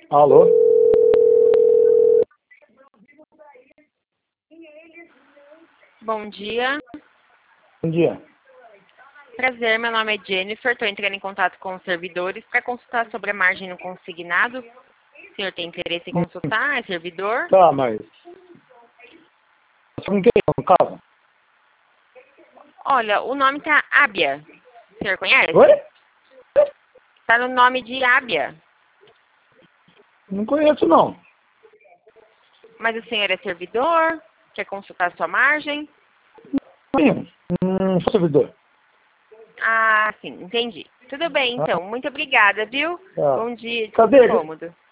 Alô? Bom dia. Bom dia. Prazer, meu nome é Jennifer. Estou entrando em contato com os servidores para consultar sobre a margem no consignado. O senhor tem interesse em consultar? É servidor? Tá, mas... Com quem no caso? Olha, o nome tá Ábia. O senhor conhece? Oi? Está no nome de Ábia. Não conheço, não. Mas o senhor é servidor? Quer consultar sua margem? Sou servidor. Ah, sim, entendi. Tudo bem, então. Muito obrigada, viu? Tá. Bom dia. Cadê? Cômodo.